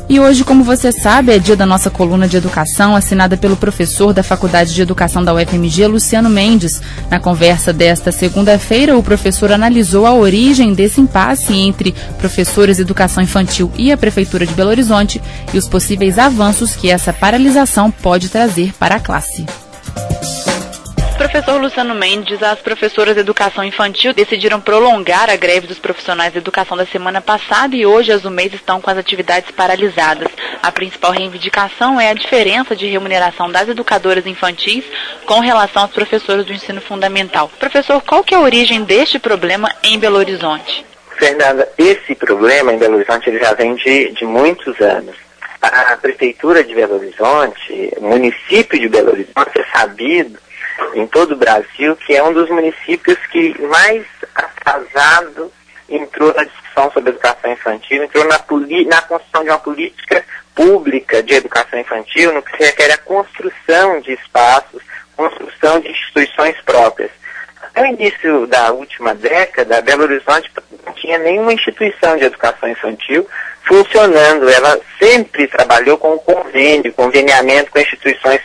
E hoje, como você sabe, é dia da nossa coluna de educação, assinada pelo professor da Faculdade de Educação da UFMG, Luciano Mendes. Na conversa desta segunda-feira, o professor analisou a origem desse impasse entre professores de educação infantil e a Prefeitura de Belo Horizonte e os possíveis avanços que essa paralisação pode trazer para a classe. Professor Luciano Mendes, as professoras de educação infantil decidiram prolongar a greve dos profissionais de educação da semana passada e hoje as UMEIs estão com as atividades paralisadas. A principal reivindicação é a diferença de remuneração das educadoras infantis com relação aos professores do ensino fundamental. Professor, qual que é a origem deste problema em Belo Horizonte? Fernanda, esse problema em Belo Horizonte ele já vem de muitos anos. A Prefeitura de Belo Horizonte, o município de Belo Horizonte é sabido em todo o Brasil, que é um dos municípios que mais atrasado entrou na discussão sobre educação infantil, entrou na construção de uma política pública de educação infantil, no que se requer a construção de espaços, construção de instituições próprias. No início da última década, Belo Horizonte não tinha nenhuma instituição de educação infantil funcionando. Ela sempre trabalhou com conveniamento com instituições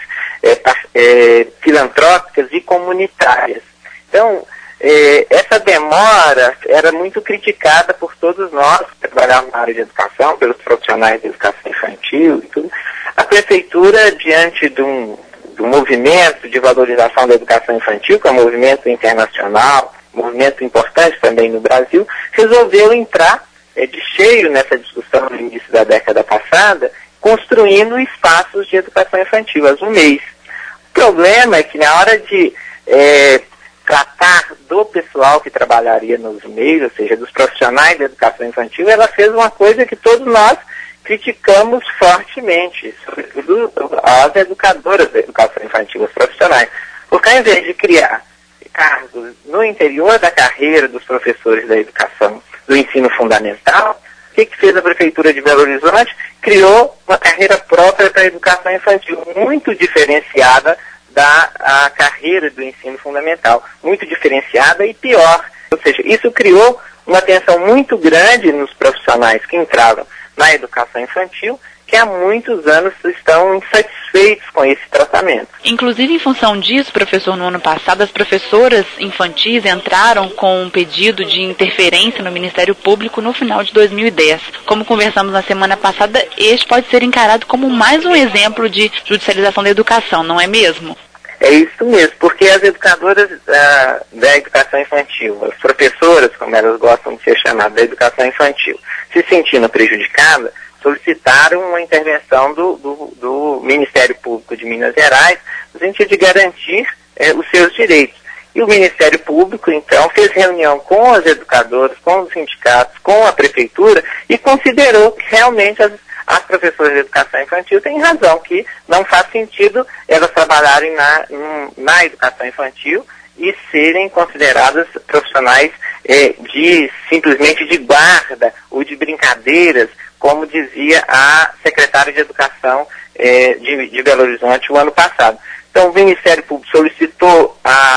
filantrópicas e comunitárias. Então, essa demora era muito criticada por todos nós que trabalhamos na área de educação, pelos profissionais de educação infantil e tudo. A Prefeitura, diante do movimento de valorização da educação infantil, que é um movimento internacional, um movimento importante também no Brasil, resolveu entrar de cheio nessa discussão no início da década passada, construindo espaços de educação infantil, as UMEIs. O problema é que na hora de tratar do pessoal que trabalharia nos UMEIs, ou seja, dos profissionais de educação infantil, ela fez uma coisa que todos nós criticamos fortemente, sobretudo as educadoras da educação infantil, os profissionais. Porque ao invés de criar cargos no interior da carreira dos professores da educação, do ensino fundamental, o que fez a Prefeitura de Belo Horizonte? Criou uma carreira própria para a educação infantil, muito diferenciada da carreira do ensino fundamental, muito diferenciada e pior. Ou seja, isso criou uma tensão muito grande nos profissionais que entravam na educação infantil, que há muitos anos estão insatisfeitos com esse tratamento. Inclusive, em função disso, professor, no ano passado, as professoras infantis entraram com um pedido de interferência no Ministério Público no final de 2010. Como conversamos na semana passada, este pode ser encarado como mais um exemplo de judicialização da educação, não é mesmo? É isso mesmo, porque as educadoras da educação infantil, as professoras, como elas gostam de ser chamadas, da educação infantil, se sentindo prejudicadas, solicitaram uma intervenção do Ministério Público de Minas Gerais no sentido de garantir os seus direitos. E o Ministério Público, então, fez reunião com as educadoras, com os sindicatos, com a Prefeitura e considerou que realmente as professoras de educação infantil têm razão, que não faz sentido elas trabalharem na educação infantil e serem consideradas profissionais simplesmente de guarda ou de brincadeiras, como dizia a secretária de Educação de Belo Horizonte o ano passado. Então, o Ministério Público solicitou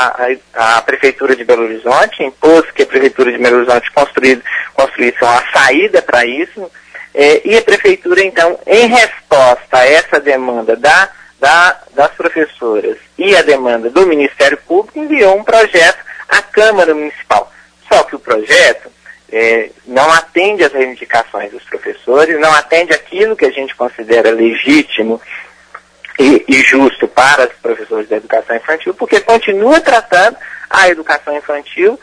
à Prefeitura de Belo Horizonte, impôs que a Prefeitura de Belo Horizonte construísse uma saída para isso, e a Prefeitura, então, em resposta a essa demanda das professoras e a demanda do Ministério Público, enviou um projeto à Câmara Municipal. Só que o projeto não atende às reivindicações dos professores, não atende aquilo que a gente considera legítimo e justo para os professores da educação infantil, porque continua tratando a educação infantil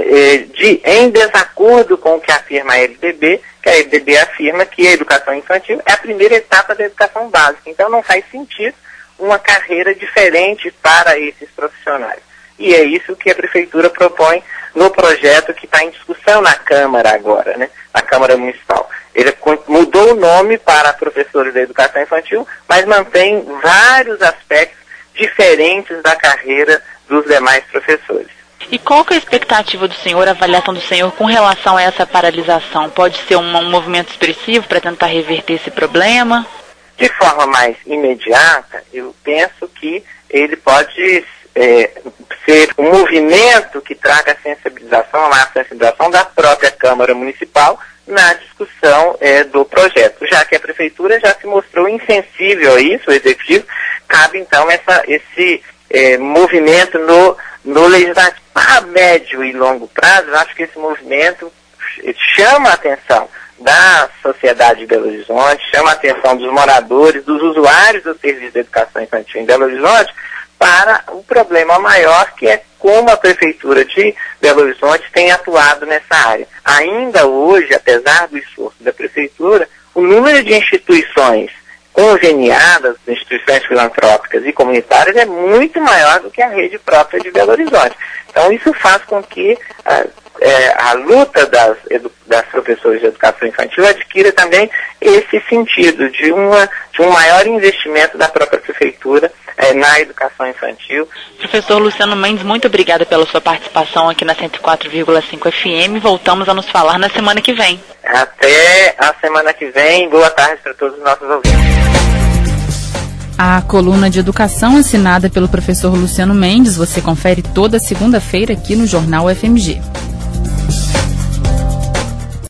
em desacordo com o que afirma a LDB, que a LDB afirma que a educação infantil é a primeira etapa da educação básica. Então não faz sentido uma carreira diferente para esses profissionais. E é isso que a Prefeitura propõe no projeto que está em discussão na Câmara agora, né? Na Câmara Municipal. Ele mudou o nome para professores da educação infantil, mas mantém vários aspectos diferentes da carreira dos demais professores. E qual que é a expectativa do senhor, a avaliação do senhor com relação a essa paralisação? Pode ser um movimento expressivo para tentar reverter esse problema? De forma mais imediata, eu penso que ele pode ser um movimento que traga a sensibilização, a maior sensibilização da própria Câmara Municipal na discussão do projeto. Já que a Prefeitura já se mostrou insensível a isso, o Executivo, cabe então esse movimento no Legislativo. A médio e longo prazo, eu acho que esse movimento chama a atenção da sociedade de Belo Horizonte, chama a atenção dos moradores, dos usuários do serviço de educação infantil em Belo Horizonte, para o problema maior, que é como a Prefeitura de Belo Horizonte tem atuado nessa área. Ainda hoje, apesar do esforço da Prefeitura, o número de instituições conveniadas, instituições filantrópicas e comunitárias, é muito maior do que a rede própria de Belo Horizonte. Então, isso faz com que a luta das professoras de educação infantil adquira também esse sentido de um maior investimento da própria Prefeitura na educação infantil. Professor Luciano Mendes, muito obrigada pela sua participação aqui na 104,5 FM. Voltamos a nos falar na semana que vem. Até a semana que vem. Boa tarde para todos os nossos ouvintes. A coluna de educação assinada pelo professor Luciano Mendes você confere toda segunda-feira aqui no Jornal FMG.